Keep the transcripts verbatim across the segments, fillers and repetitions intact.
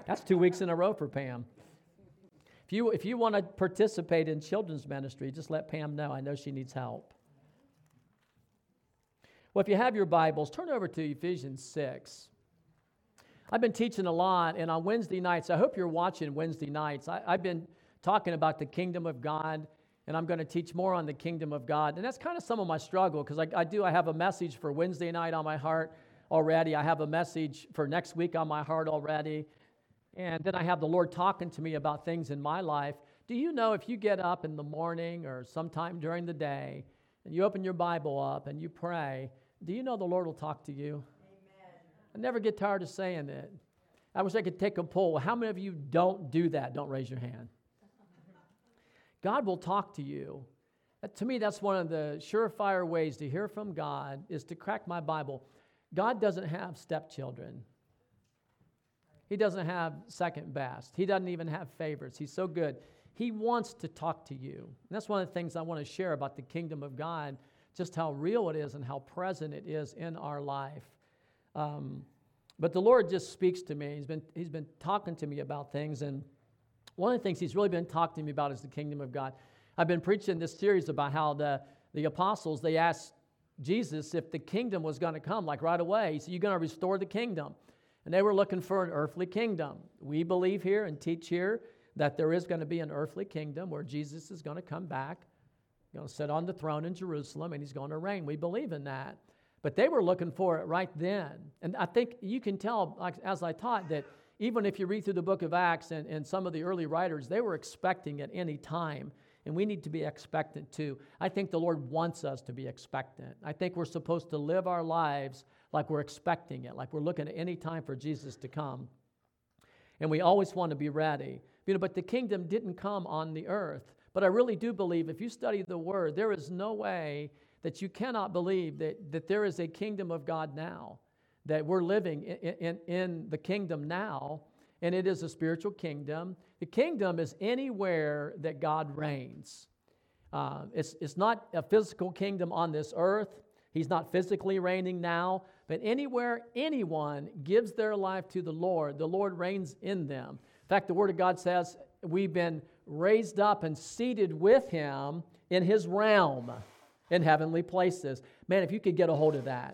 That's two weeks in a row for Pam. If you, if you want to participate in children's ministry, just let Pam know. I know she needs help. Well, if you have your Bibles, turn over to Ephesians six. I've been teaching a lot, and on Wednesday nights, I hope you're watching Wednesday nights. I, I've been talking about the kingdom of God, and I'm going to teach more on the kingdom of God. And that's kind of some of my struggle, because I, I do, I have a message for Wednesday night on my heart already. I have a message for next week on my heart already. And then I have the Lord talking to me about things in my life. Do you know if you get up in the morning or sometime during the day, and you open your Bible up and you pray, do you know the Lord will talk to you? I never get tired of saying it. I wish I could take a poll. How many of you don't do that? Don't raise your hand. God will talk to you. That, to me, that's one of the surefire ways to hear from God is to crack my Bible. God doesn't have stepchildren. He doesn't have second best. He doesn't even have favorites. He's so good. He wants to talk to you. And that's one of the things I want to share about the kingdom of God, just how real it is and how present it is in our life. Um, but the Lord just speaks to me. He's been He's been talking to me about things, and one of the things He's really been talking to me about is the kingdom of God. I've been preaching this series about how the, the apostles, they asked Jesus if the kingdom was going to come, like right away. He said, you're going to restore the kingdom. And they were looking for an earthly kingdom. We believe here and teach here that there is going to be an earthly kingdom where Jesus is going to come back, going to sit on the throne in Jerusalem, and He's going to reign. We believe in that. But they were looking for it right then. And I think you can tell, like, as I taught, that even if you read through the book of Acts and, and some of the early writers, they were expecting at any time. And we need to be expectant too. I think the Lord wants us to be expectant. I think we're supposed to live our lives like we're expecting it, like we're looking at any time for Jesus to come. And we always want to be ready. You know, but the kingdom didn't come on the earth. But I really do believe if you study the Word, there is no way that you cannot believe that, that there is a kingdom of God now, that we're living in, in, in the kingdom now, and it is a spiritual kingdom. The kingdom is anywhere that God reigns. Uh, it's, it's not a physical kingdom on this earth. He's not physically reigning now, but anywhere anyone gives their life to the Lord, the Lord reigns in them. In fact, the Word of God says we've been raised up and seated with Him in His realm in heavenly places. Man, if you could get a hold of that,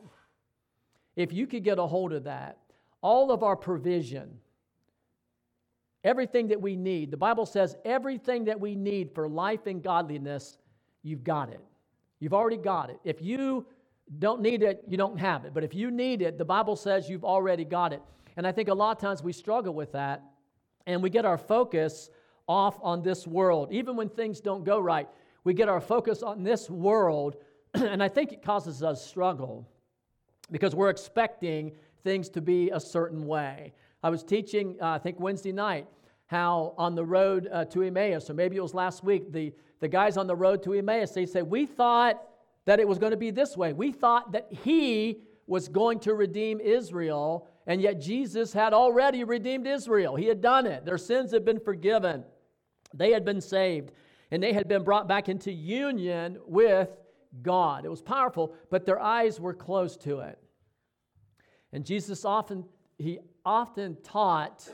if you could get a hold of that, all of our provision, everything that we need, the Bible says everything that we need for life and godliness, you've got it. You've already got it. If you don't need it, you don't have it. But if you need it, the Bible says you've already got it. And I think a lot of times we struggle with that, and we get our focus off on this world. Even when things don't go right, we get our focus on this world, and I think it causes us struggle because we're expecting things to be a certain way. I was teaching, uh, I think Wednesday night, how on the road uh, to Emmaus, or maybe it was last week, the, the guys on the road to Emmaus, they said, we thought that it was going to be this way. We thought that He was going to redeem Israel, and yet Jesus had already redeemed Israel. He had done it. Their sins had been forgiven. They had been saved, and they had been brought back into union with God. It was powerful, but their eyes were closed to it. And Jesus often, He often taught,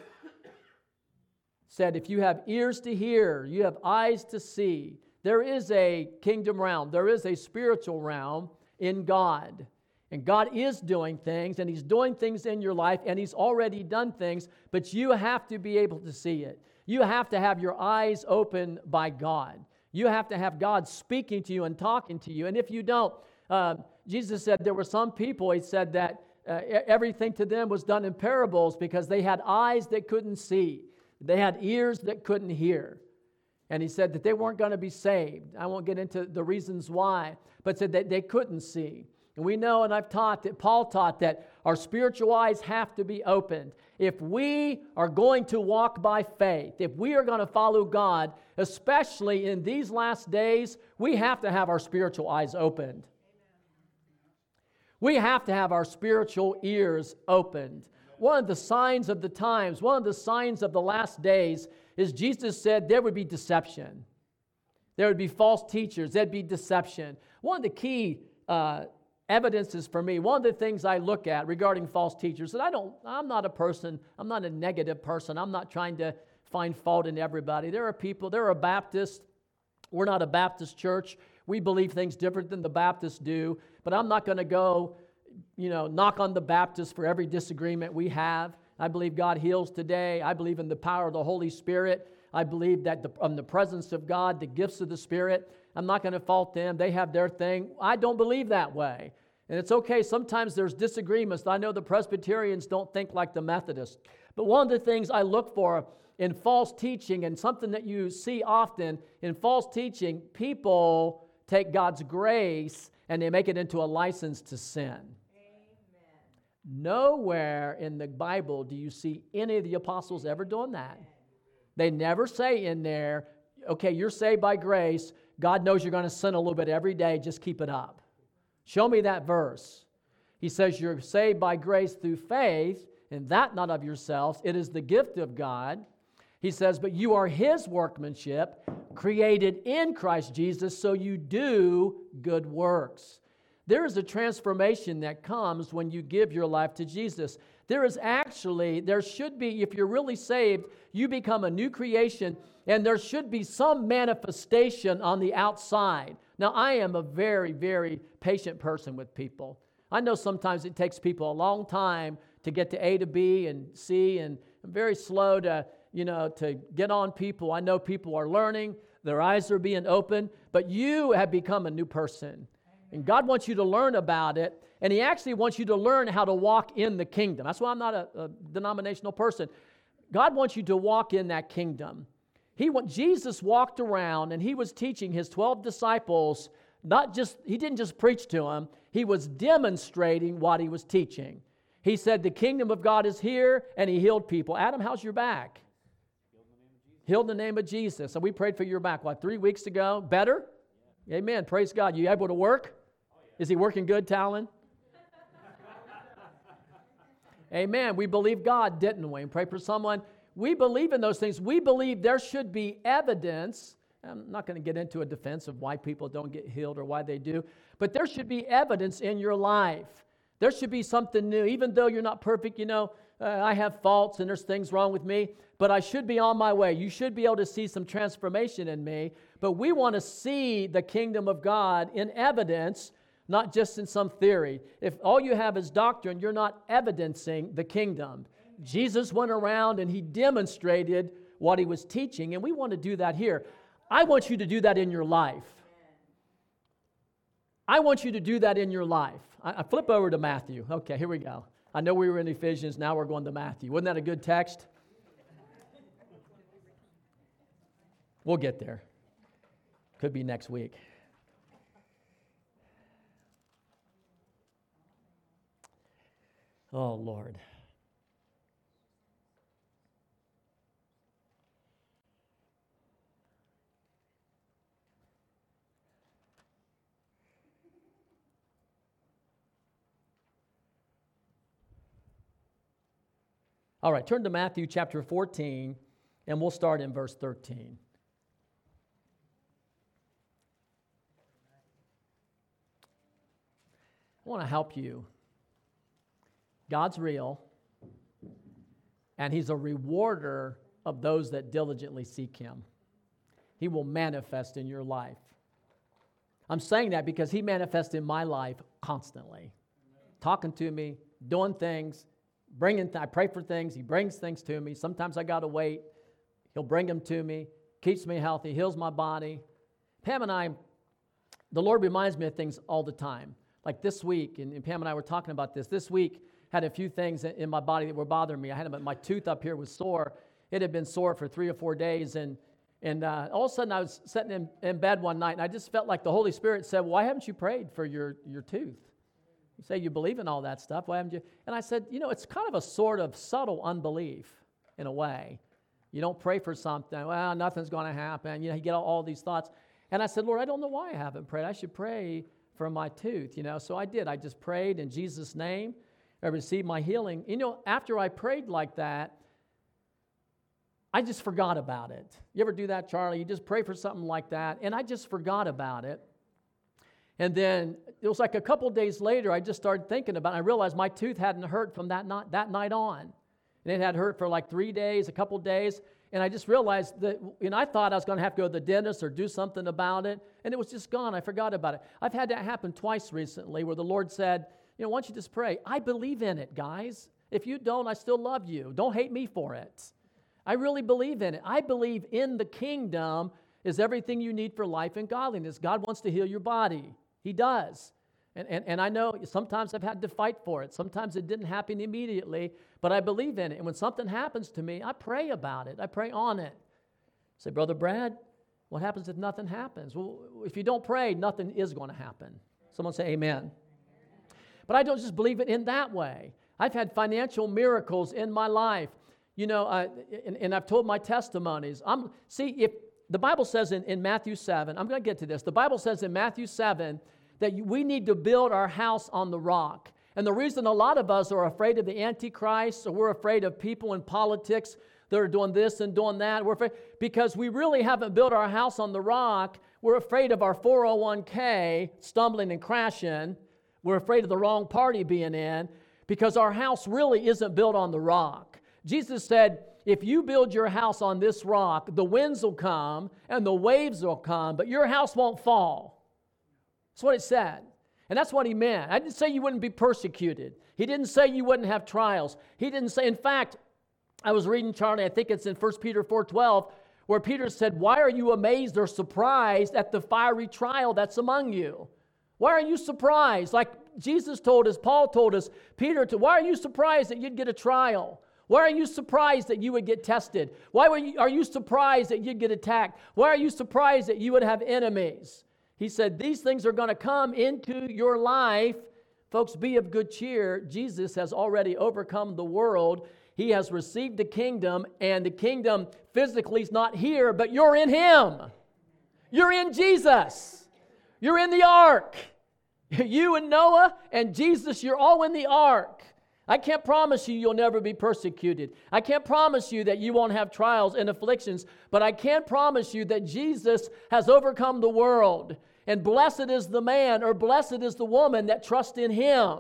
said, if you have ears to hear, you have eyes to see. There is a kingdom realm. There is a spiritual realm in God. And God is doing things, and He's doing things in your life, and He's already done things, but you have to be able to see it. You have to have your eyes open by God. You have to have God speaking to you and talking to you. And if you don't, uh, Jesus said there were some people, He said that uh, everything to them was done in parables because they had eyes that couldn't see. They had ears that couldn't hear. And He said that they weren't going to be saved. I won't get into the reasons why, but said that they couldn't see. And we know, and I've taught that Paul taught that our spiritual eyes have to be opened. If we are going to walk by faith, if we are going to follow God, especially in these last days, we have to have our spiritual eyes opened. We have to have our spiritual ears opened. One of the signs of the times, one of the signs of the last days is Jesus said there would be deception. There would be false teachers. There'd be deception. One of the key uh, evidences for me. One of the things I look at regarding false teachers, and I don't, I'm not a person, I'm not a negative person. I'm not trying to find fault in everybody. There are people, there are Baptists. We're not a Baptist church. We believe things different than the Baptists do. But I'm not going to go, you know, knock on the Baptists for every disagreement we have. I believe God heals today. I believe in the power of the Holy Spirit. I believe that the, in the presence of God, the gifts of the Spirit, I'm not going to fault them. They have their thing. I don't believe that way. And it's okay. Sometimes there's disagreements. I know the Presbyterians don't think like the Methodists. But one of the things I look for in false teaching, and something that you see often in false teaching, people take God's grace and they make it into a license to sin. Amen. Nowhere in the Bible do you see any of the apostles ever doing that. They never say in there, okay, you're saved by grace. God knows you're going to sin a little bit every day. Just keep it up. Show me that verse. He says you're saved by grace through faith, and that not of yourselves. It is the gift of God. He says, but you are His workmanship, created in Christ Jesus, so you do good works. There is a transformation that comes when you give your life to Jesus. There is actually, there should be, if you're really saved, you become a new creation, and there should be some manifestation on the outside. Now, I am a very, very patient person with people. I know sometimes it takes people a long time to get to A to B and C, and I'm very slow to, you know, to get on people. I know people are learning, their eyes are being opened, but you have become a new person. And God wants you to learn about it, and He actually wants you to learn how to walk in the kingdom. That's why I'm not a, a denominational person. God wants you to walk in that kingdom. He Jesus walked around, and He was teaching His twelve disciples, not just, He didn't just preach to them, He was demonstrating what He was teaching. He said, the kingdom of God is here, and He healed people. Adam, how's your back? Healed in the name of Jesus. So we prayed for your back, what, three weeks ago? Better? Yeah. Amen. Praise God. You able to work? Oh, yeah. Is he working good, Talon? Amen. We believe God, didn't we? And pray for someone. We believe in those things. We believe there should be evidence. I'm not going to get into a defense of why people don't get healed or why they do, but there should be evidence in your life. There should be something new. Even though you're not perfect, you know, uh, I have faults and there's things wrong with me, but I should be on my way. You should be able to see some transformation in me, but we want to see the kingdom of God in evidence, not just in some theory. If all you have is doctrine, you're not evidencing the kingdom. Jesus went around and He demonstrated what He was teaching, and we want to do that here. I want you to do that in your life. I want you to do that in your life. I, I flip over to Matthew. Okay, here we go. I know we were in Ephesians, now we're going to Matthew. Wasn't that a good text? We'll get there. Could be next week. Oh, Lord. All right, turn to Matthew chapter fourteen, and we'll start in verse thirteen. I want to help you. God's real, and He's a rewarder of those that diligently seek Him. He will manifest in your life. I'm saying that because He manifests in my life constantly. Talking to me, doing things, bringing. Th- I pray for things. He brings things to me. Sometimes I got to wait. He'll bring them to me, keeps me healthy, heals my body. Pam and I, the Lord reminds me of things all the time. Like this week, and, and Pam and I were talking about this. This week had a few things in my body that were bothering me. I had my tooth up here was sore. It had been sore for three or four days, and and uh, all of a sudden I was sitting in, in bed one night, and I just felt like the Holy Spirit said, "Why haven't you prayed for your your tooth? You say you believe in all that stuff. Why haven't you?" And I said, "You know, it's kind of a sort of subtle unbelief in a way. You don't pray for something. Well, nothing's going to happen. You know, you get all, all these thoughts." And I said, "Lord, I don't know why I haven't prayed. I should pray for my tooth, you know." So I did. I just prayed in Jesus' name. I received my healing. You know, after I prayed like that, I just forgot about it. You ever do that, Charlie? You just pray for something like that, and I just forgot about it. And then it was like a couple days later, I just started thinking about it. I realized my tooth hadn't hurt from that night, that night on. And it had hurt for like three days, a couple days. And I just realized that, and I thought I was going to have to go to the dentist or do something about it. And it was just gone. I forgot about it. I've had that happen twice recently where the Lord said, you know, why don't you just pray? I believe in it, guys. If you don't, I still love you. Don't hate me for it. I really believe in it. I believe in the kingdom is everything you need for life and godliness. God wants to heal your body. He does. And, and, and I know sometimes I've had to fight for it. Sometimes it didn't happen immediately, but I believe in it. And when something happens to me, I pray about it. I pray on it. I say, Brother Brad, what happens if nothing happens? Well, if you don't pray, nothing is going to happen. Someone say amen. But I don't just believe it in that way. I've had financial miracles in my life. You know, uh, and, and I've told my testimonies. I'm see, if the Bible says in, in Matthew seven, I'm going to get to this. The Bible says in Matthew seven that we need to build our house on the rock. And the reason a lot of us are afraid of the Antichrist, or we're afraid of people in politics that are doing this and doing that, we're afraid because we really haven't built our house on the rock. We're afraid of our four oh one k stumbling and crashing. We're afraid of the wrong party being in because our house really isn't built on the rock. Jesus said, if you build your house on this rock, the winds will come and the waves will come, but your house won't fall. That's what it said. And that's what he meant. I didn't say you wouldn't be persecuted. He didn't say you wouldn't have trials. He didn't say, in fact, I was reading, Charlie, I think it's in First Peter four twelve, where Peter said, why are you amazed or surprised at the fiery trial that's among you? Why are you surprised? Like Jesus told us, Paul told us, Peter, to, why are you surprised that you'd get a trial? Why are you surprised that you would get tested? Why were you, are you surprised that you'd get attacked? Why are you surprised that you would have enemies? He said, these things are going to come into your life. Folks, be of good cheer. Jesus has already overcome the world. He has received the kingdom, and the kingdom physically is not here, but you're in Him. You're in Jesus. You're in the ark. You and Noah and Jesus, you're all in the ark. I can't promise you you'll never be persecuted. I can't promise you that you won't have trials and afflictions, but I can promise you that Jesus has overcome the world. And blessed is the man, or blessed is the woman that trusts in Him.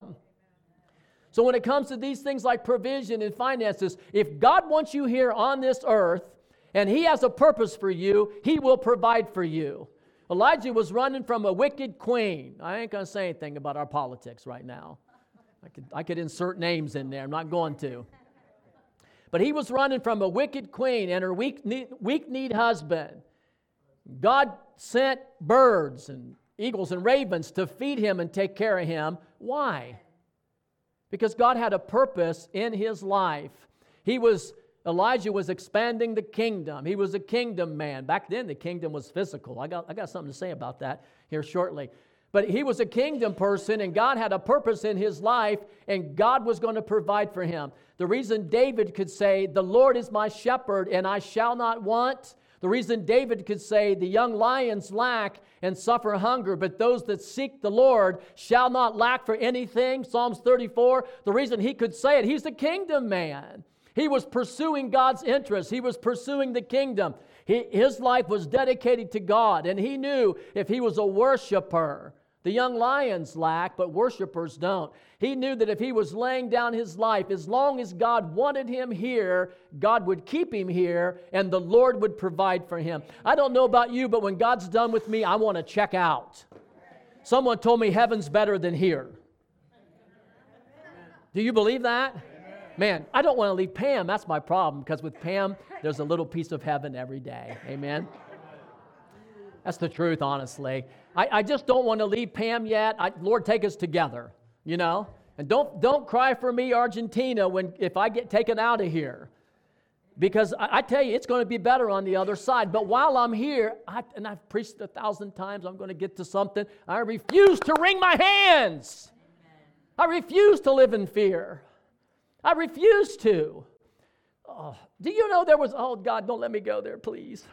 So when it comes to these things like provision and finances, if God wants you here on this earth and He has a purpose for you, He will provide for you. Elijah was running from a wicked queen. I ain't going to say anything about our politics right now. I could, I could insert names in there. I'm not going to. But he was running from a wicked queen and her weak-kneed weak husband. God sent birds and eagles and ravens to feed him and take care of him. Why? Because God had a purpose in his life. He was, Elijah was expanding the kingdom. He was a kingdom man. Back then, the kingdom was physical. I got, I got something to say about that here shortly. But he was a kingdom person, and God had a purpose in his life, and God was going to provide for him. The reason David could say, the Lord is my shepherd, and I shall not want. The reason David could say, the young lions lack and suffer hunger, but those that seek the Lord shall not lack for anything. Psalms thirty-four, the reason he could say it, he's a kingdom man. He was pursuing God's interests. He was pursuing the kingdom. He, his life was dedicated to God, and he knew if he was a worshiper, the young lions lack, but worshipers don't. He knew that if he was laying down his life, as long as God wanted him here, God would keep him here, and the Lord would provide for him. I don't know about you, but when God's done with me, I want to check out. Someone told me heaven's better than here. Do you believe that? Man, I don't want to leave Pam. That's my problem, because with Pam, there's a little piece of heaven every day. Amen? That's the truth, honestly. I, I just don't want to leave Pam yet. I, Lord, take us together, you know? And don't don't cry for me, Argentina, when if I get taken out of here. Because I, I tell you, it's going to be better on the other side. But while I'm here, I, and I've preached a thousand times, I'm going to get to something. I refuse to wring my hands. I refuse to live in fear. I refuse to. Oh, do you know there was, oh, God, don't let me go there, please.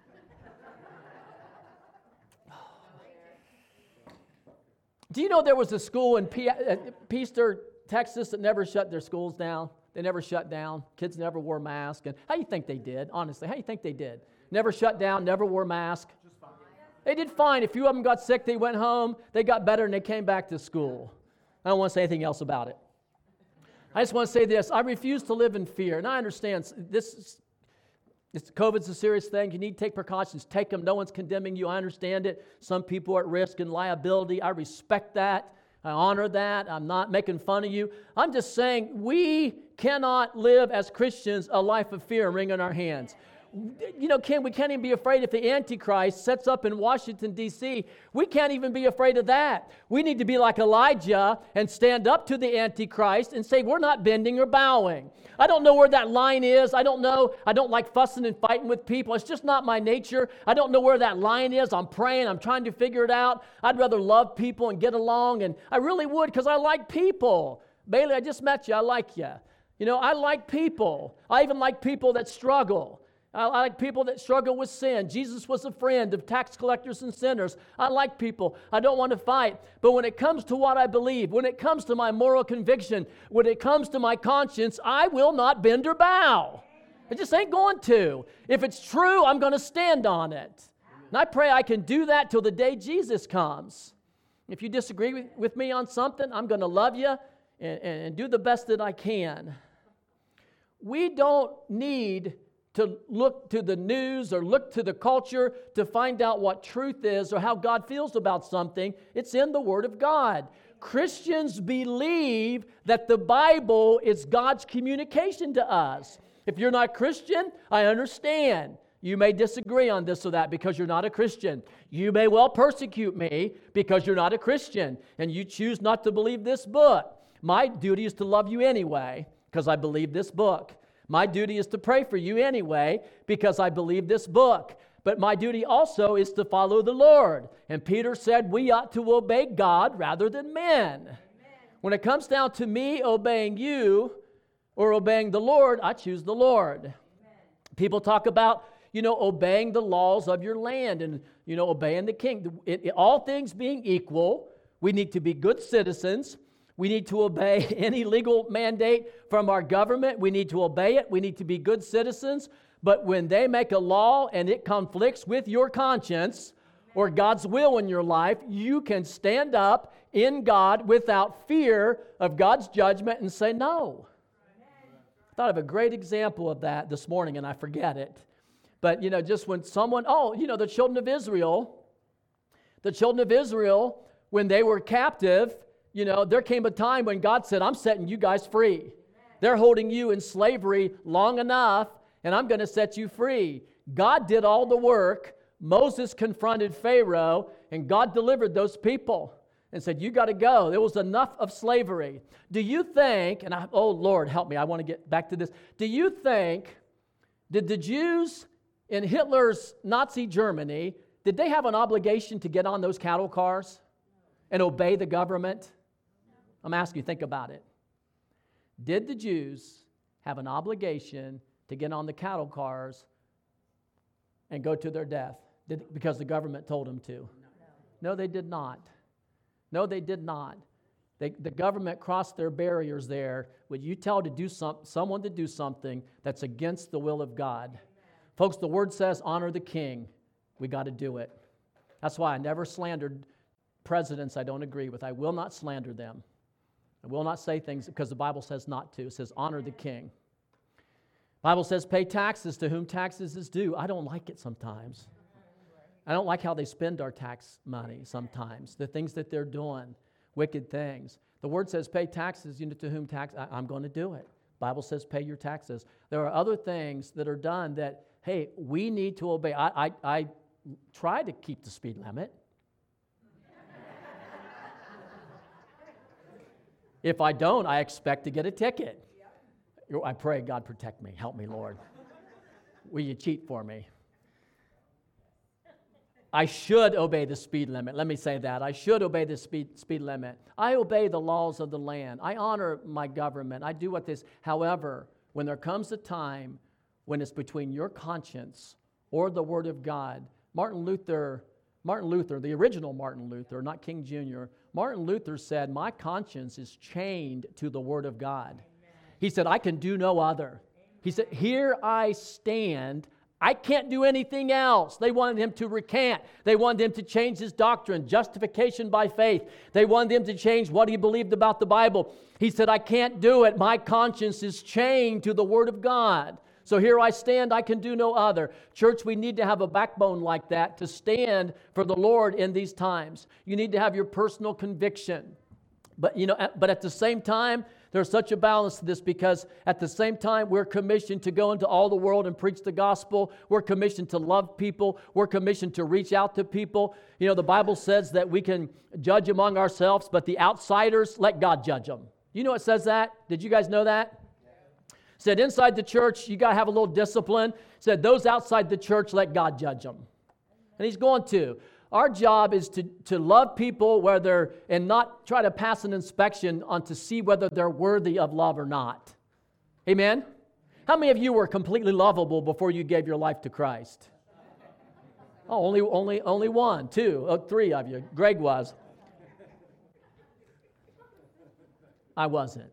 Do you know there was a school in P- uh, Peaster, Texas that never shut their schools down? They never shut down. Kids never wore masks. And how do you think they did? Honestly, how do you think they did? Never shut down, never wore masks. They did fine. A few of them got sick, they went home, they got better, and they came back to school. I don't want to say anything else about it. I just want to say this. I refuse to live in fear. And I understand this, this COVID's a serious thing. You need to take precautions. Take them. No one's condemning you. I understand it. Some people are at risk and liability. I respect that. I honor that. I'm not making fun of you. I'm just saying we cannot live as Christians a life of fear and wringing our hands. You know, can, we can't even be afraid if the Antichrist sets up in Washington, D C We can't even be afraid of that. We need to be like Elijah and stand up to the Antichrist and say, we're not bending or bowing. I don't know where that line is. I don't know. I don't like fussing and fighting with people. It's just not my nature. I don't know where that line is. I'm praying. I'm trying to figure it out. I'd rather love people and get along, and I really would because I like people. Bailey, I just met you. I like you. You know, I like people. I even like people that struggle. I like people that struggle with sin. Jesus was a friend of tax collectors and sinners. I like people. I don't want to fight. But when it comes to what I believe, when it comes to my moral conviction, when it comes to my conscience, I will not bend or bow. I just ain't going to. If it's true, I'm going to stand on it. And I pray I can do that till the day Jesus comes. If you disagree with, with me on something, I'm going to love you and, and do the best that I can. We don't need to look to the news or look to the culture to find out what truth is or how God feels about something. It's in the Word of God. Christians believe that the Bible is God's communication to us. If you're not Christian, I understand. You may disagree on this or that because you're not a Christian. You may well persecute me because you're not a Christian and you choose not to believe this book. My duty is to love you anyway because I believe this book. My duty is to pray for you anyway because I believe this book. But my duty also is to follow the Lord. And Peter said we ought to obey God rather than men. Amen. When it comes down to me obeying you or obeying the Lord, I choose the Lord. Amen. People talk about, you know, obeying the laws of your land and, you know, obeying the king. It, it, all things being equal, we need to be good citizens. We need to obey any legal mandate from our government. We need to obey it. We need to be good citizens. But when they make a law and it conflicts with your conscience or God's will in your life, you can stand up in God without fear of God's judgment and say no. I thought of a great example of that this morning, and I forget it. But, you know, just when someone, oh, you know, the children of Israel, the children of Israel, when they were captive, you know, there came a time when God said, I'm setting you guys free. Amen. They're holding you in slavery long enough, and I'm going to set you free. God did all the work. Moses confronted Pharaoh, and God delivered those people and said, you got to go. There was enough of slavery. Do you think, and I, oh, Lord, help me, I want to get back to this. Do you think, did the Jews in Hitler's Nazi Germany, did they have an obligation to get on those cattle cars and obey the government? I'm asking you, think about it. Did the Jews have an obligation to get on the cattle cars and go to their death did, because the government told them to? No. No, they did not. No, they did not. They, the government crossed their barriers there. Would you tell to do some, someone to do something that's against the will of God? Amen. Folks, the Word says, honor the king. We got to do it. That's why I never slandered presidents I don't agree with. I will not slander them. I will not say things because the Bible says not to. It says honor the king. The Bible says pay taxes to whom taxes is due. I don't like it sometimes. I don't like how they spend our tax money sometimes. The things that they're doing, wicked things. The Word says pay taxes, you know, to whom tax. I, I'm going to do it. The Bible says pay your taxes. There are other things that are done that, hey, we need to obey. I, I, I try to keep the speed limit. If I don't, I expect to get a ticket. I pray, God, protect me. Help me, Lord. Will you cheat for me? I should obey the speed limit. Let me say that. I should obey the speed, speed limit. I obey the laws of the land. I honor my government. I do what this. However, when there comes a time when it's between your conscience or the Word of God, Martin Luther, Martin Luther, the original Martin Luther, not King Junior, Martin Luther said, my conscience is chained to the Word of God. Amen. He said, I can do no other. Amen. He said, here I stand, I can't do anything else. They wanted him to recant. They wanted him to change his doctrine, justification by faith. They wanted him to change what he believed about the Bible. He said, I can't do it. My conscience is chained to the Word of God. So here I stand, I can do no other. Church, we need to have a backbone like that to stand for the Lord in these times. You need to have your personal conviction. But you know, but at the same time, there's such a balance to this, because at the same time, we're commissioned to go into all the world and preach the gospel. We're commissioned to love people. We're commissioned to reach out to people. You know, the Bible says that we can judge among ourselves, but the outsiders, let God judge them. You know it says that? Did you guys know that? Said inside the church, you got to have a little discipline. Said those outside the church, let God judge them. And he's going to. Our job is to, to love people whether and not try to pass an inspection on to see whether they're worthy of love or not. Amen? How many of you were completely lovable before you gave your life to Christ? Oh, only, only, only one, two, oh, three of you. Greg was. I wasn't.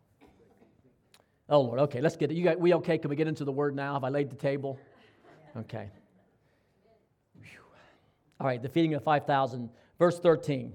Oh, Lord, okay, let's get it. You got, we okay? Can we get into the Word now? Have I laid the table? Okay. Whew. All right, the feeding of five thousand, verse thirteen.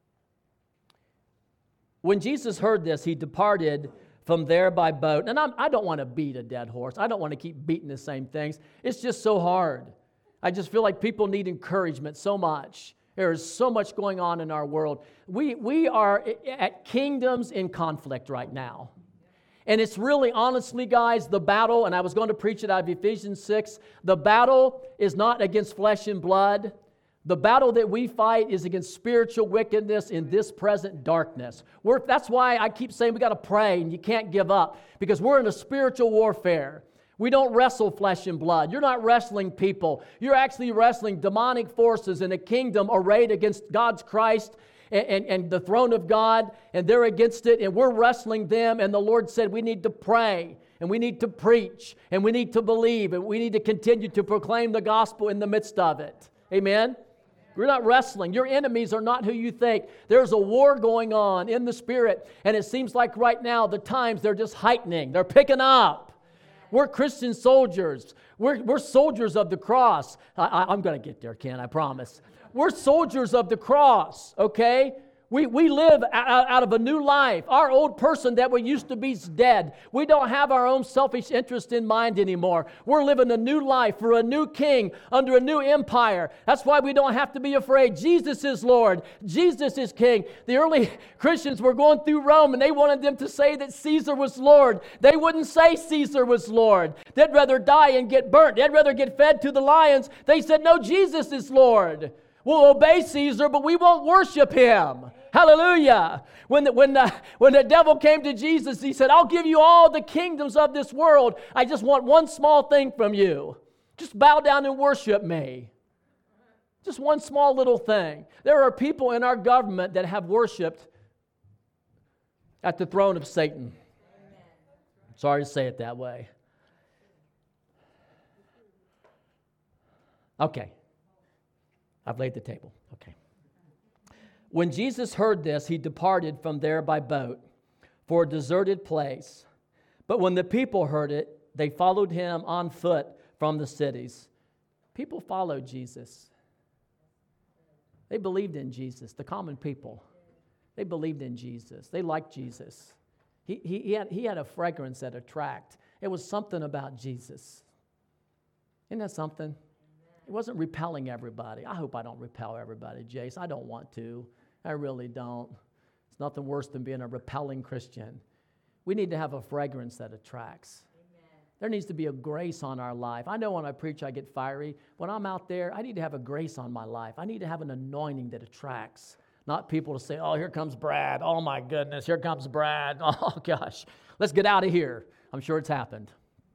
When Jesus heard this, he departed from there by boat. And I'm, I don't want to beat a dead horse. I don't want to keep beating the same things. It's just so hard. I just feel like people need encouragement so much. There is so much going on in our world. We, we are at kingdoms in conflict right now. And it's really, honestly, guys, the battle, and I was going to preach it out of Ephesians six, the battle is not against flesh and blood. The battle that we fight is against spiritual wickedness in this present darkness. We're, that's why I keep saying we got to pray and you can't give up, because we're in a spiritual warfare. We don't wrestle flesh and blood. You're not wrestling people. You're actually wrestling demonic forces in a kingdom arrayed against God's Christ and, and, and the throne of God, and they're against it, and we're wrestling them. And the Lord said we need to pray, and we need to preach, and we need to believe, and we need to continue to proclaim the gospel in the midst of it. Amen? We're not wrestling. Your enemies are not who you think. There's a war going on in the spirit, and it seems like right now the times they're just heightening. They're picking up. We're Christian soldiers. We're, we're soldiers of the cross. I, I, I'm going to get there, Ken, I promise. We're soldiers of the cross, okay? We, we live out, out of a new life. Our old person that we used to be is dead. We don't have our own selfish interest in mind anymore. We're living a new life for a new king under a new empire. That's why we don't have to be afraid. Jesus is Lord. Jesus is King. The early Christians were going through Rome, and they wanted them to say that Caesar was Lord. They wouldn't say Caesar was Lord. They'd rather die and get burnt. They'd rather get fed to the lions. They said, no, Jesus is Lord. We'll obey Caesar, but we won't worship him. Hallelujah. When the, when, the, when the devil came to Jesus, he said, I'll give you all the kingdoms of this world. I just want one small thing from you. Just bow down and worship me. Just one small little thing. There are people in our government that have worshiped at the throne of Satan. Sorry to say it that way. Okay. I've laid the table. Okay. When Jesus heard this, he departed from there by boat for a deserted place. But when the people heard it, they followed him on foot from the cities. People followed Jesus. They believed in Jesus, the common people. They believed in Jesus. They liked Jesus. He, he, he, had, he had a fragrance that attracted. It was something about Jesus. Isn't that something? It wasn't repelling everybody. I hope I don't repel everybody, Jace. I don't want to. I really don't. It's nothing worse than being a repelling Christian. We need to have a fragrance that attracts. Amen. There needs to be a grace on our life. I know when I preach, I get fiery. When I'm out there, I need to have a grace on my life. I need to have an anointing that attracts. Not people to say, oh, here comes Brad. Oh, my goodness, here comes Brad. Oh, gosh, let's get out of here. I'm sure it's happened.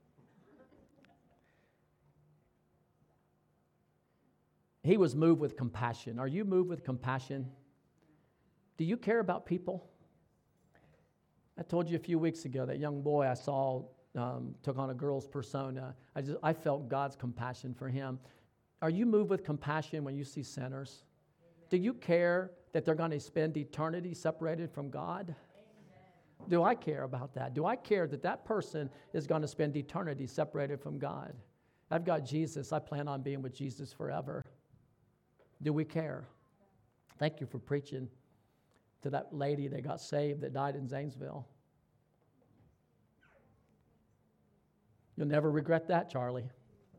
He was moved with compassion. Are you moved with compassion? Do you care about people? I told you a few weeks ago that young boy I saw um, took on a girl's persona. I just I felt God's compassion for him. Are you moved with compassion when you see sinners? Amen. Do you care that they're going to spend eternity separated from God? Amen. Do I care about that? Do I care that that person is going to spend eternity separated from God? I've got Jesus. I plan on being with Jesus forever. Do we care? Thank you for preaching to that lady that got saved that died in Zanesville. You'll never regret that, Charlie.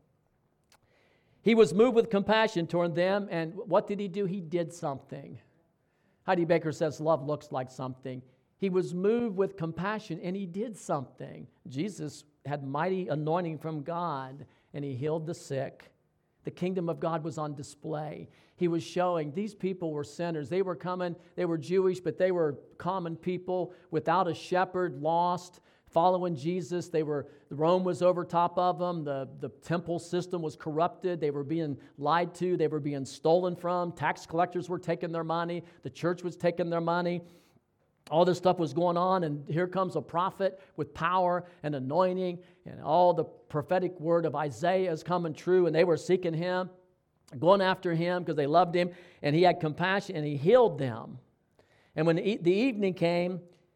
He was moved with compassion toward them, and what did he do? He did something. Heidi Baker says love looks like something. He was moved with compassion, and he did something. Jesus had mighty anointing from God, and he healed the sick. The kingdom of God was on display. He was showing these people were sinners. They were coming, they were Jewish, but they were common people without a shepherd, lost, following Jesus. They were, Rome was over top of them. The, the temple system was corrupted. They were being lied to. They were being stolen from. Tax collectors were taking their money. The church was taking their money. All this stuff was going on, and here comes a prophet with power and anointing, and all the prophetic word of Isaiah is coming true, and they were seeking him, going after him because they loved him, and he had compassion, and he healed them. And when the, the evening came,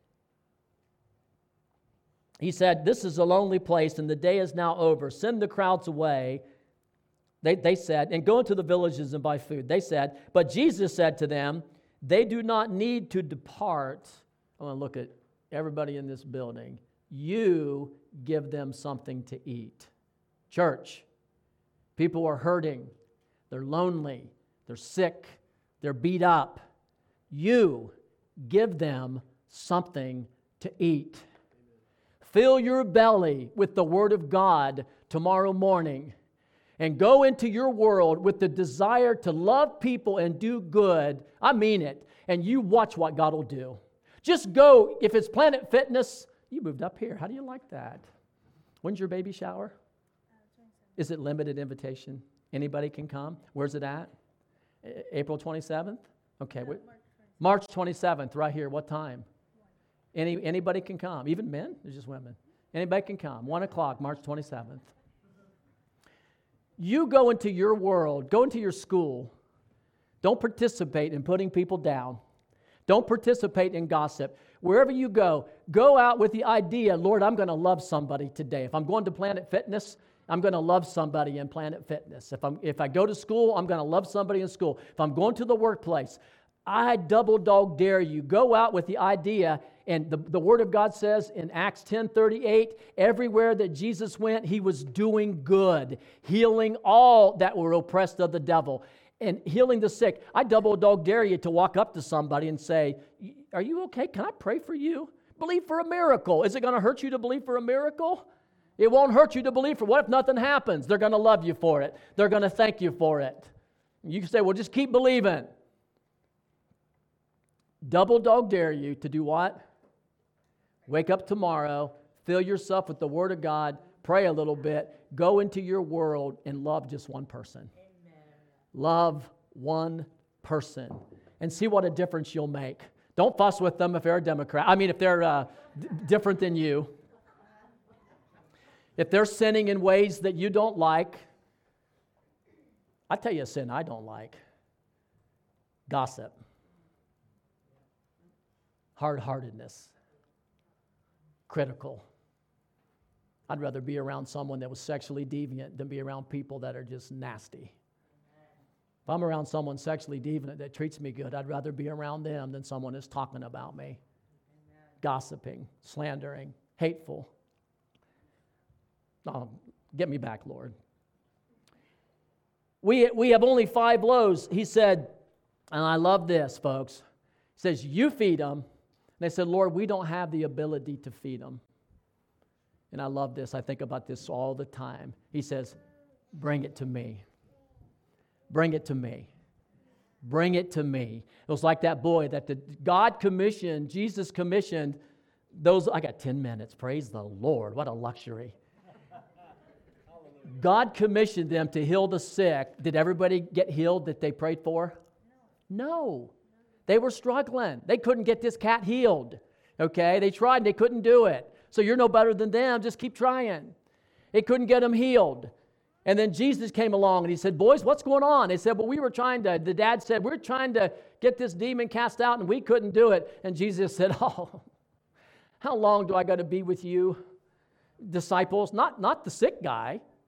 he said, "This is a lonely place, and the day is now over. Send the crowds away." They, they said, "and go into the villages and buy food." They said, but Jesus said to them, "They do not need to depart." I want to look at everybody in this building. You give them something to eat. Church, people are hurting. They're lonely. They're sick. They're beat up. You give them something to eat. Fill your belly with the Word of God tomorrow morning, and go into your world with the desire to love people and do good. I mean it. And you watch what God will do. Just go. If it's Planet Fitness, you moved up here. How do you like that? When's your baby shower? Is it limited invitation? Anybody can come? Where's it at? April twenty-seventh? Okay. No, March twenty-seventh, right here. What time? Any Anybody can come. Even men? There's just women. Anybody can come. one o'clock, March twenty-seventh. You go into your world, go into your school. Don't participate in putting people down. Don't participate in gossip. Wherever you go, go out with the idea, Lord, I'm going to love somebody today. If I'm going to Planet Fitness, I'm going to love somebody in Planet Fitness. If I'm if I go to school, I'm going to love somebody in school. If I'm going to the workplace, I double dog dare you. Go out with the idea, and the, the Word of God says in Acts ten thirty-eight, everywhere that Jesus went, he was doing good, healing all that were oppressed of the devil, and healing the sick. I double dog dare you to walk up to somebody and say, are you okay? Can I pray for you? Believe for a miracle. Is it going to hurt you to believe for a miracle? It won't hurt you to believe for. What if nothing happens? They're going to love you for it. They're going to thank you for it. You can say, well, just keep believing. Double dog dare you to do what? Wake up tomorrow, fill yourself with the Word of God, pray a little bit, go into your world and love just one person. Amen. Love one person and see what a difference you'll make. Don't fuss with them if they're a Democrat. I mean, if they're uh, d- different than you. If they're sinning in ways that you don't like, I'll tell you a sin I don't like. Gossip. Hard-heartedness. Critical. I'd rather be around someone that was sexually deviant than be around people that are just nasty. If I'm around someone sexually deviant that treats me good, I'd rather be around them than someone that's talking about me. Amen. Gossiping, slandering, hateful. Oh, get me back, Lord. We, we have only five loaves. He said, and I love this, folks. He says, you feed them. And they said, Lord, we don't have the ability to feed them. And I love this. I think about this all the time. He says, bring it to me. Bring it to me. Bring it to me. It was like that boy that the God commissioned, Jesus commissioned those. I got ten minutes. Praise the Lord. What a luxury. God commissioned them to heal the sick. Did everybody get healed that they prayed for? No. They were struggling. They couldn't get this cat healed. Okay? They tried and they couldn't do it. So you're no better than them. Just keep trying. They couldn't get them healed. And then Jesus came along and he said, boys, what's going on? They said, well, we were trying to, the dad said, we're trying to get this demon cast out and we couldn't do it. And Jesus said, oh, how long do I got to be with you, disciples? Not, not the sick guy.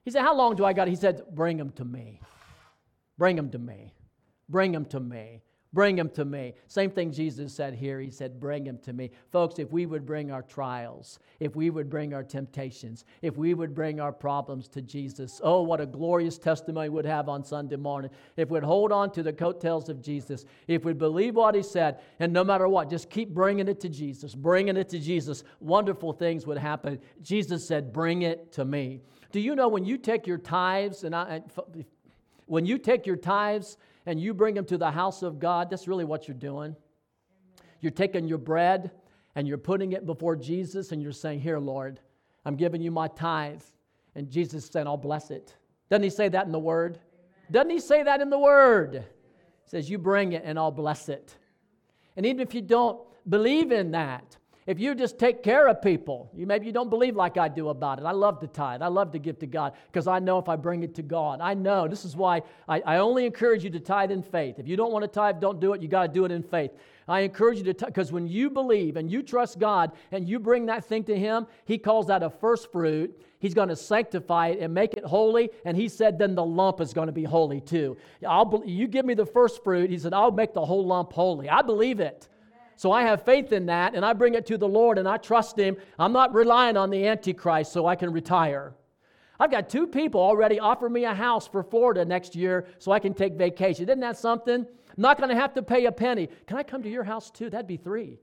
He said, how long do I got? He said, bring them to me. Bring them to me. Bring them to me. Bring them to me. Same thing Jesus said here. He said, bring them to me. Folks, if we would bring our trials, if we would bring our temptations, if we would bring our problems to Jesus, oh, what a glorious testimony we'd have on Sunday morning. If we'd hold on to the coattails of Jesus, if we'd believe what He said, and no matter what, just keep bringing it to Jesus, bringing it to Jesus, wonderful things would happen. Jesus said, bring it to me. Do you know when you take your tithes, and I, when you take your tithes, and you bring them to the house of God, that's really what you're doing. You're taking your bread and you're putting it before Jesus and you're saying, here, Lord, I'm giving you my tithe. And Jesus said, I'll bless it. Doesn't He say that in the Word? Doesn't He say that in the Word? He says, you bring it and I'll bless it. And even if you don't believe in that, if you just take care of people, you maybe you don't believe like I do about it. I love to tithe. I love to give to God because I know if I bring it to God, I know. This is why I, I only encourage you to tithe in faith. If you don't want to tithe, don't do it. You got to do it in faith. I encourage you to tithe because when you believe and you trust God and you bring that thing to Him, He calls that a first fruit. He's going to sanctify it and make it holy. And He said then the lump is going to be holy too. I'll, you give me the first fruit. He said, I'll make the whole lump holy. I believe it. So I have faith in that, and I bring it to the Lord, and I trust Him. I'm not relying on the Antichrist so I can retire. I've got two people already offer me a house for Florida next year so I can take vacation. Isn't that something? I'm not going to have to pay a penny. Can I come to your house too? That'd be three.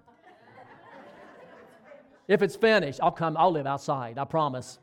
If it's finished, I'll come. I'll live outside, I promise.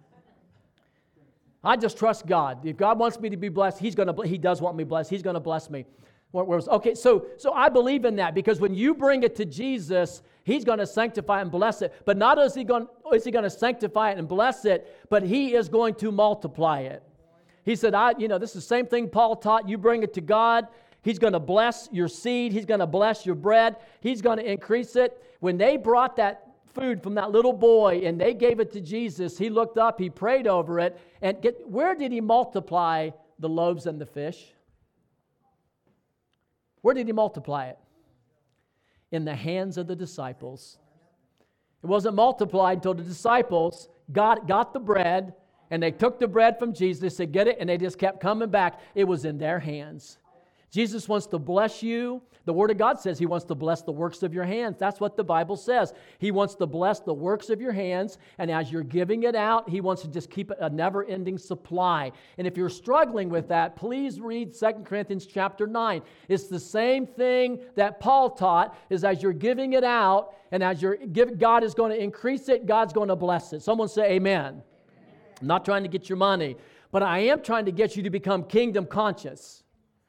I just trust God. If God wants me to be blessed, He's going to. He does want me blessed. He's going to bless me. Okay, so so I believe in that because when you bring it to Jesus, He's going to sanctify and bless it. But not is He going is He going to sanctify it and bless it, but He is going to multiply it. He said, "I, you know, this is the same thing Paul taught. You bring it to God, He's going to bless your seed. He's going to bless your bread. He's going to increase it." When they brought that food from that little boy and they gave it to Jesus, He looked up, He prayed over it, and get, where did He multiply the loaves and the fish? Where did He multiply it? In the hands of the disciples. It wasn't multiplied until the disciples got, got the bread, and they took the bread from Jesus, they get it, and they just kept coming back. It was in their hands. Jesus wants to bless you. The Word of God says He wants to bless the works of your hands. That's what the Bible says. He wants to bless the works of your hands, and as you're giving it out, He wants to just keep a never-ending supply. And if you're struggling with that, please read Second Corinthians chapter nine. It's the same thing that Paul taught, is as you're giving it out, and as you're giving, God is going to increase it, God's going to bless it. Someone say amen. Amen. I'm not trying to get your money, but I am trying to get you to become kingdom conscious.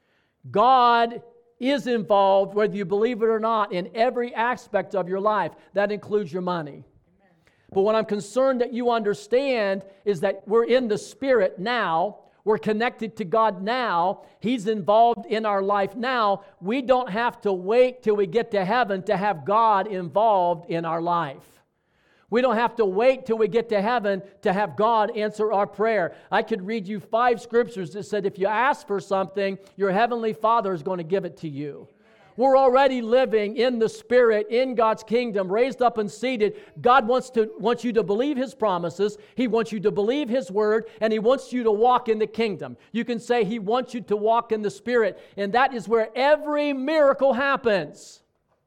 God is involved, whether you believe it or not, in every aspect of your life. That includes your money. Amen. But what I'm concerned that you understand is that we're in the Spirit now. We're connected to God now. He's involved in our life now. We don't have to wait till we get to heaven to have God involved in our life. We don't have to wait till we get to heaven to have God answer our prayer. I could read you five scriptures that said if you ask for something, your heavenly Father is going to give it to you. We're already living in the Spirit, in God's kingdom, raised up and seated. God wants to wants you to believe His promises. He wants you to believe His word, and He wants you to walk in the kingdom. You can say He wants you to walk in the Spirit, and that is where every miracle happens.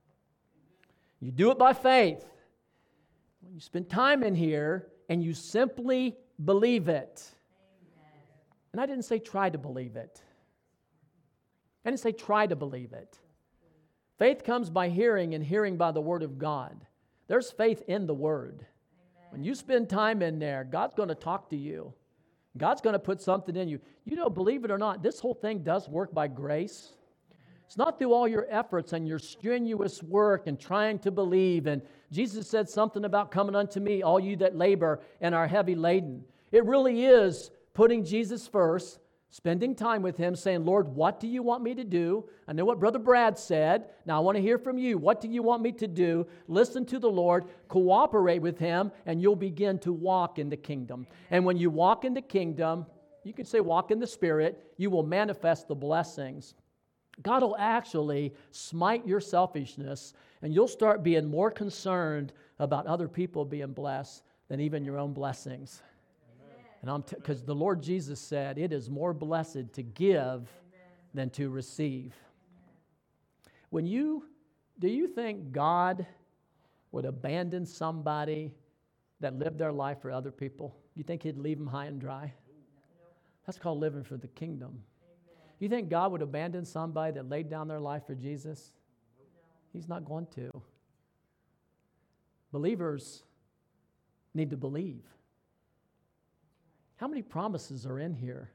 You do it by faith. When you spend time in here and you simply believe it. Amen. And I didn't say try to believe it. I didn't say try to believe it. Faith comes by hearing, and hearing by the Word of God. There's faith in the Word. Amen. When you spend time in there, God's going to talk to you. God's going to put something in you. You know, believe it or not, this whole thing does work by grace. It's not through all your efforts and your strenuous work and trying to believe. And Jesus said something about coming unto me, all you that labor and are heavy laden. It really is putting Jesus first, spending time with Him, saying, Lord, what do you want me to do? I know what Brother Brad said. Now I want to hear from you. What do you want me to do? Listen to the Lord, cooperate with Him, and you'll begin to walk in the kingdom. And when you walk in the kingdom, you can say walk in the Spirit, you will manifest the blessings. God will actually smite your selfishness, and you'll start being more concerned about other people being blessed than even your own blessings. Amen. And I'm because the Lord Jesus said, it is more blessed to give than to receive. When you, do you think God would abandon somebody that lived their life for other people? You think he'd leave them high and dry? That's called living for the kingdom. You think God would abandon somebody that laid down their life for Jesus? He's not going to. Believers need to believe. How many promises are in here?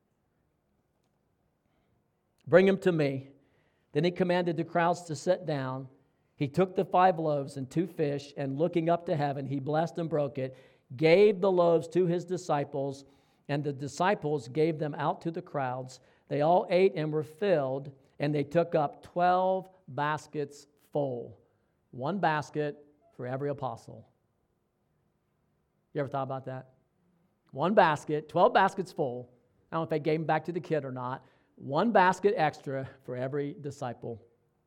Bring him to me. Then he commanded the crowds to sit down. He took the five loaves and two fish, and looking up to heaven, he blessed and broke it, gave the loaves to his disciples, and the disciples gave them out to the crowds. They all ate and were filled, and they took up twelve baskets full. One basket for every apostle. You ever thought about that? One basket, twelve baskets full. I don't know if they gave them back to the kid or not. One basket extra for every disciple.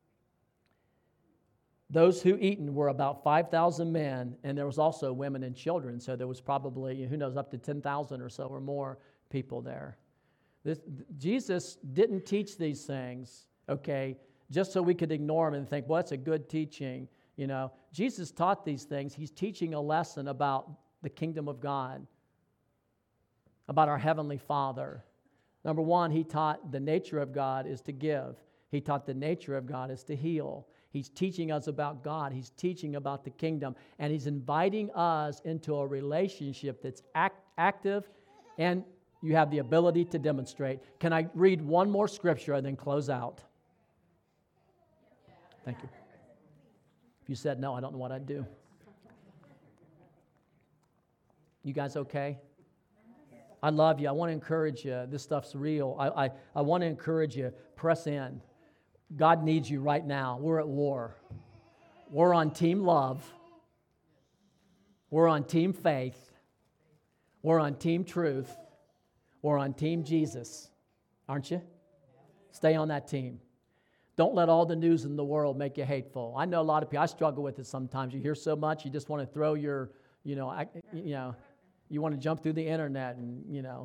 Those who eaten were about five thousand men, and there was also women and children, so there was probably, who knows, up to ten thousand or so or more people there. This, Jesus didn't teach these things, okay, just so we could ignore them and think, well, that's a good teaching. You know, Jesus taught these things. He's teaching a lesson about the kingdom of God, about our Heavenly Father. Number one, he taught the nature of God is to give. He taught the nature of God is to heal. He's teaching us about God. He's teaching about the kingdom. And he's inviting us into a relationship that's act, active, and you have the ability to demonstrate. Can I read one more scripture and then close out? Thank you. If you said no, I don't know what I'd do. You guys okay? I love you. I want to encourage you. This stuff's real. I, I, I want to encourage you. Press in. God needs you right now. We're at war. We're on team love. We're on team faith. We're on team truth. We're on team Jesus. Aren't you? Stay on that team. Don't let all the news in the world make you hateful. I know a lot of people, I struggle with it sometimes. You hear so much, you just want to throw your, you know, I, you know, you want to jump through the internet and, you know.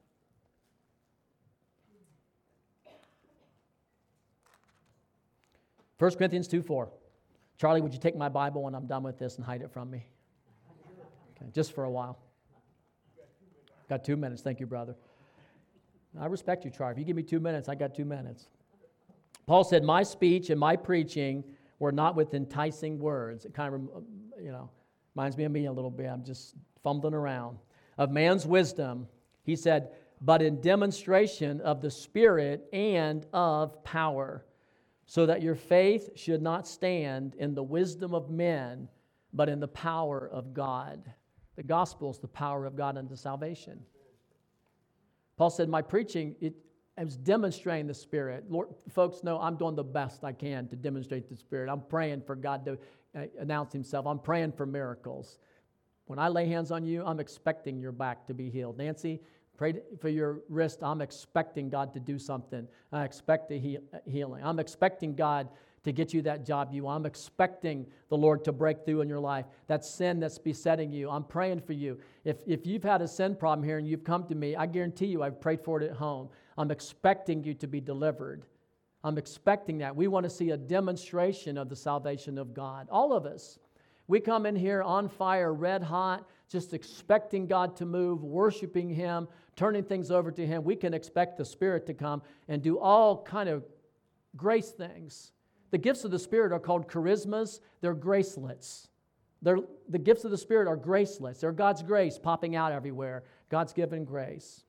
First Corinthians two four. Charlie, would you take my Bible when I'm done with this and hide it from me? Okay, just for a while. Got two minutes. Thank you, brother. I respect you, Charlie. If you give me two minutes, I got two minutes. Paul said, my speech and my preaching were not with enticing words. It kind of, you know, reminds me of me a little bit. I'm just fumbling around. Of man's wisdom, he said, but in demonstration of the Spirit and of power, so that your faith should not stand in the wisdom of men, but in the power of God. The gospel is the power of God unto salvation. Paul said, my preaching, it, I was demonstrating the Spirit. Lord, folks know I'm doing the best I can to demonstrate the Spirit. I'm praying for God to uh, announce himself. I'm praying for miracles. When I lay hands on you, I'm expecting your back to be healed. Nancy, pray for your wrist. I'm expecting God to do something. I expect a he- healing. I'm expecting God to get you that job you want. I'm expecting the Lord to break through in your life. That sin that's besetting you, I'm praying for you. If, if you've had a sin problem here and you've come to me, I guarantee you I've prayed for it at home. I'm expecting you to be delivered. I'm expecting that. We want to see a demonstration of the salvation of God. All of us. We come in here on fire, red hot, just expecting God to move, worshiping Him, turning things over to Him. We can expect the Spirit to come and do all kind of grace things. The gifts of the Spirit are called charismas. They're gracelets. They're, the gifts of the Spirit are gracelets. They're God's grace popping out everywhere. God's given grace.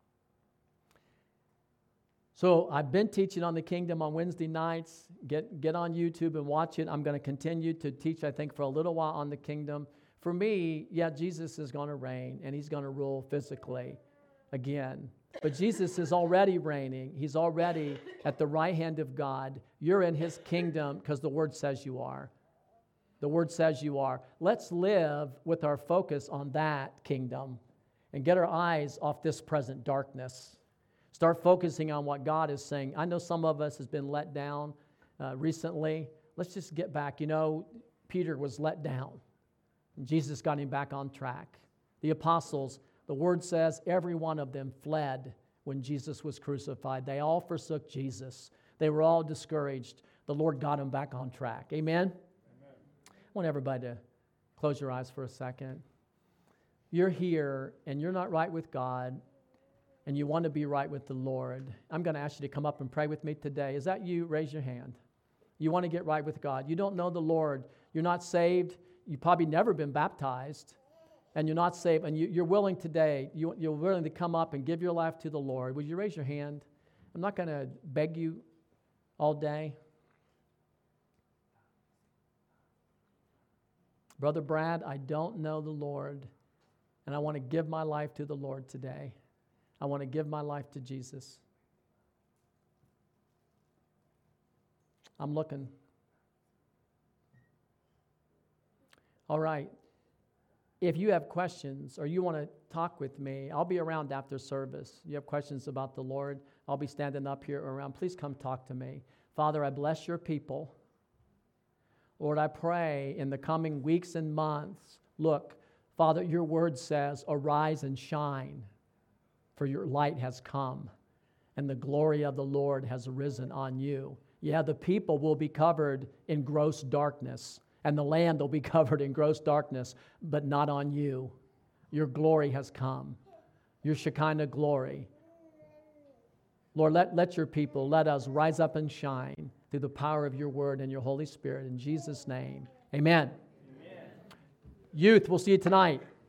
So I've been teaching on the kingdom on Wednesday nights. Get, get on YouTube and watch it. I'm going to continue to teach, I think, for a little while on the kingdom. For me, yeah, Jesus is going to reign, and He's going to rule physically again. But Jesus is already reigning. He's already at the right hand of God. You're in His kingdom because the Word says you are. The Word says you are. Let's live with our focus on that kingdom and get our eyes off this present darkness. Start focusing on what God is saying. I know some of us has been let down uh, recently. Let's just get back. You know, Peter was let down. And Jesus got him back on track. The apostles, The Word says every one of them fled when Jesus was crucified. They all forsook Jesus. They were all discouraged. The Lord got them back on track. Amen? Amen. I want everybody to close your eyes for a second. You're here and you're not right with God and you want to be right with the Lord. I'm going to ask you to come up and pray with me today. Is that you? Raise your hand. You want to get right with God. You don't know the Lord. You're not saved. You've probably never been baptized. And you're not saved. And you, you're willing today, you, you're willing to come up and give your life to the Lord. Would you raise your hand? I'm not going to beg you all day. Brother Brad, I don't know the Lord. And I want to give my life to the Lord today. I want to give my life to Jesus. I'm looking. All right. If you have questions or you want to talk with me, I'll be around after service. You have questions about the Lord, I'll be standing up here around. Please come talk to me. Father, I bless your people. Lord, I pray in the coming weeks and months, look, Father, your word says, arise and shine, for your light has come, and the glory of the Lord has arisen on you. Yeah, the people will be covered in gross darkness, and the land will be covered in gross darkness, but not on you. Your glory has come, your Shekinah glory. Lord, let, let your people, let us rise up and shine through the power of your word and your Holy Spirit. In Jesus' name, amen. Youth, we'll see you tonight.